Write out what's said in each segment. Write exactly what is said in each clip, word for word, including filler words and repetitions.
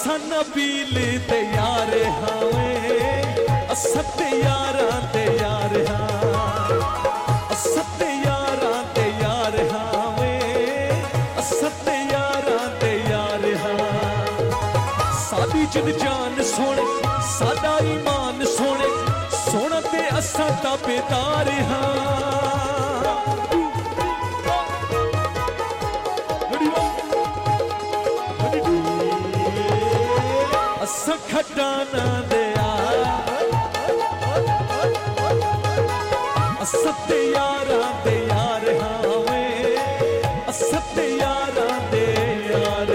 नबील ते यार हावे असत यारां ते यार हां असत यारां ते यार हावे असत यारां ते यार हां साडी जिन जान सोने साडा ईमान सोने सोना ते असां ताबेदार हां खटाना दिया असत यारा दे यार हावे असत यारा दे यार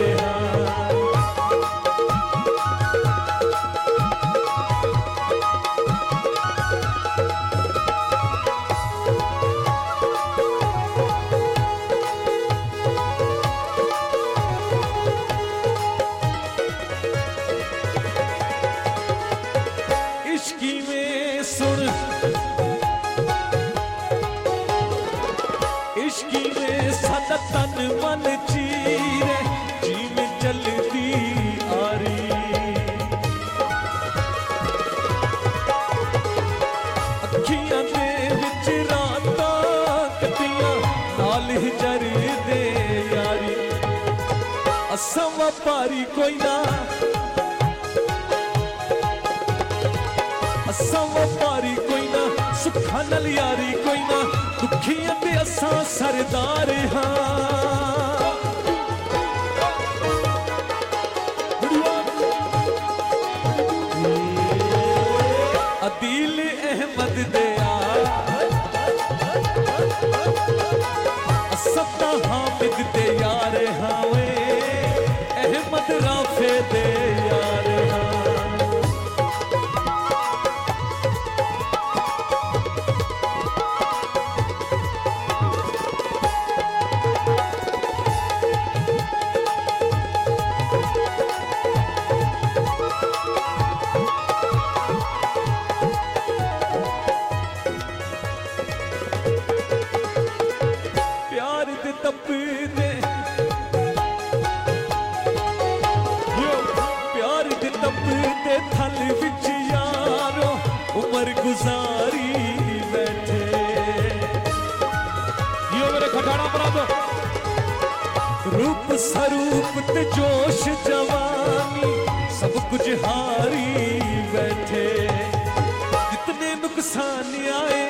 तन मन चीरे जीव चलती आरी अखियां दे विच रातां कटियां नाल जर दे यारी असां व्यापारी कोई ना असां व्यापारी कोई ना सुखा नाल यारी कोई ना दुखियां दे असां सरदार हां अदील अहमद दया असद हामिद दे यार हावे अहमद राफे दे यार हां थल विच यारो उम्र गुजारी बैठे यो मेरे खटाना बना दो रूप स्वरूप ते जोश जवानी सब कुछ हारी बैठे जितने नुकसान आए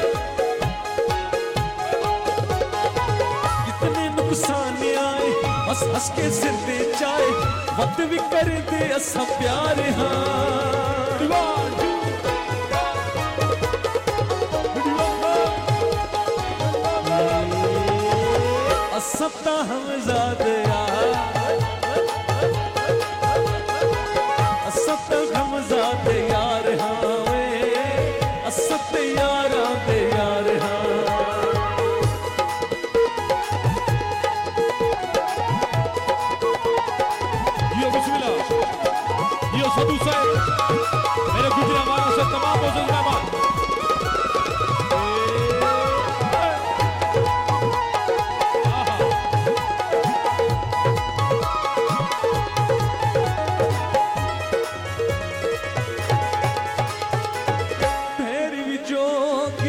जितने नुकसान आए हंस हंस के सिर दे चाहे वक्त भी कर दे असा प्यार हां असत हमजादे असत हमजादे यार हावे असत यारा दे यार हां सदू साहब मेरे गुजरावाला से तमाम बुजुर्ग भैरवी जोग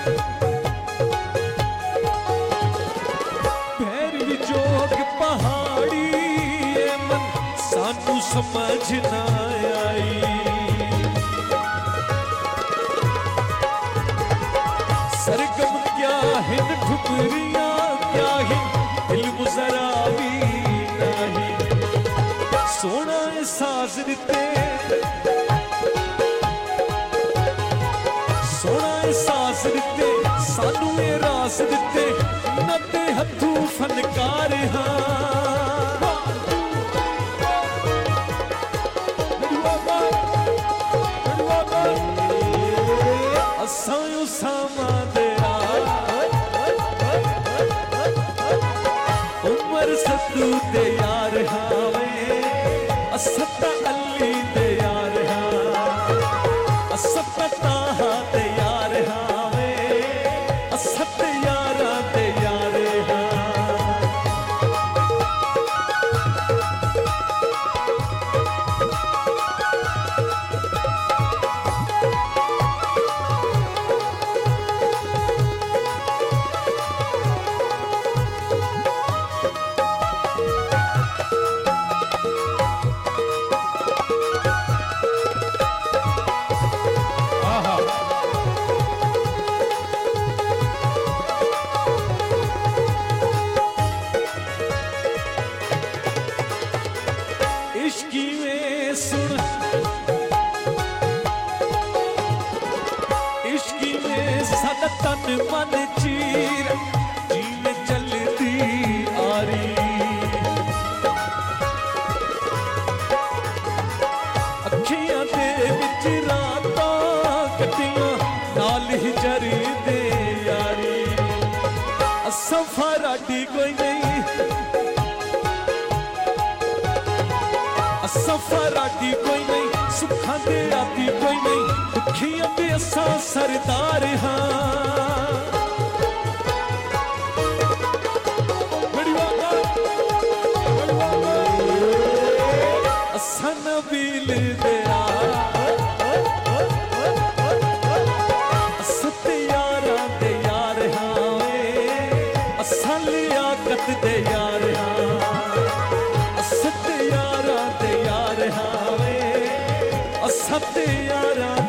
भैरवी जोग पहाड़ी मन सानू समझ ना आई सरगम क्या है ठुकरियां क्या है इल्म जरा भी नहीं सोना एहसास दिते सोना एहसास दिते सानू ए रास दिते नते हथू फनकार हां असां सामा दिया उमर सदू दे यार हावे असत अली दे यार हां असत ताहा दे यार हावे असत यारा दे यार हां असा सरदार हाँ असा नबील दया असा ते यारां दे यार हाँ असा लियाकत दे यार हाँ असा ते यारां दे यार हाँ असा ते यारां